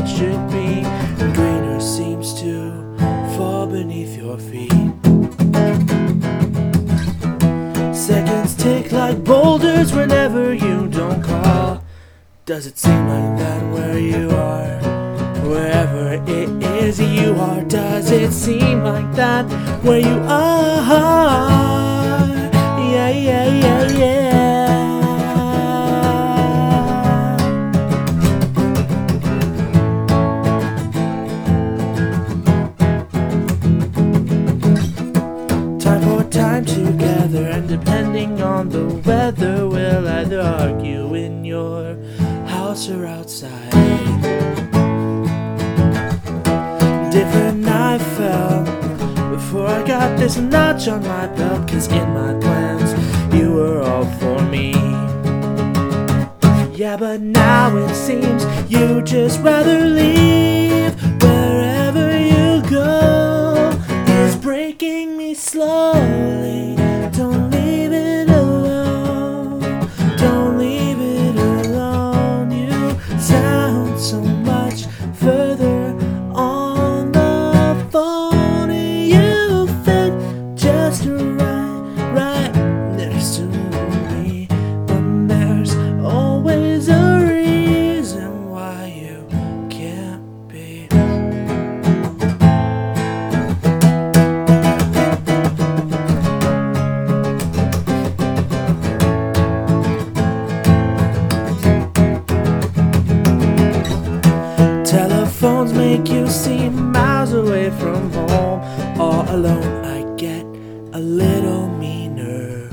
it should be. Greener seems to fall beneath your feet. Seconds tick like boulders whenever you don't call. Does it seem like that where you are? Wherever it is you are, does it seem like that where you are? Yeah, yeah, yeah, yeah. Time for time together, and depending on the weather, we'll either argue in your house or outside. Different I felt before I got this notch on my belt, 'cause in my plans you were all for me. Yeah, but now it seems you just rather leave. Wherever you go is breaking me slowly. Don't leave it alone. Don't leave it alone. You sound so much further on the phone. You fit just right next to me. But there's always a reason why you can't be. Telephones make you seem miles away from home. All alone I get a little meaner.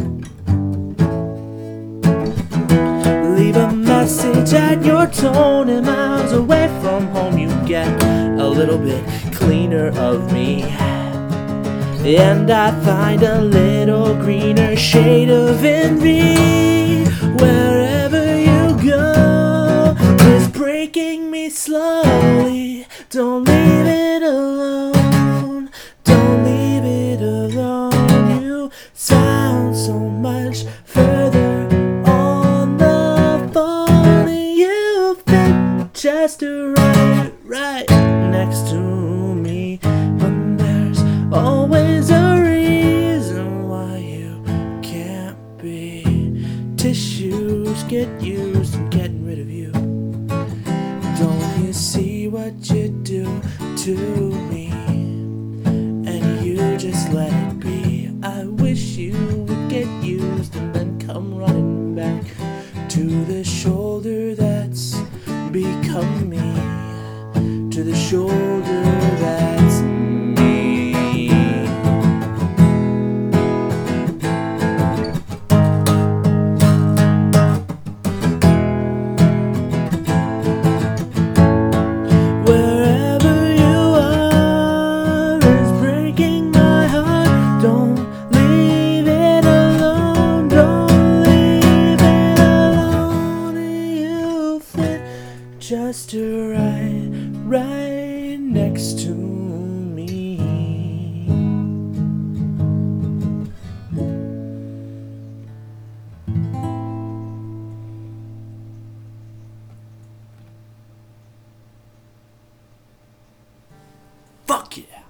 Leave a message at your tone, and miles away from home you get a little bit cleaner of me. And I find a little greener shade of envy. Wherever you go is breaking me slowly. Don't leave it alone. Don't leave it alone. You sound so much further on the phone. You fit just right next to me. But there's always a reason why you can't be. Tissues get used, I'm getting rid of you. Don't you see what you do to me? And you just let it be. I wish you would get used and then come running back to the shoulder that's become me. To the shoulder that's me. Wherever you are is breaking my heart. Don't leave it alone. Don't leave it alone. You fit just right next to me. Fuck yeah.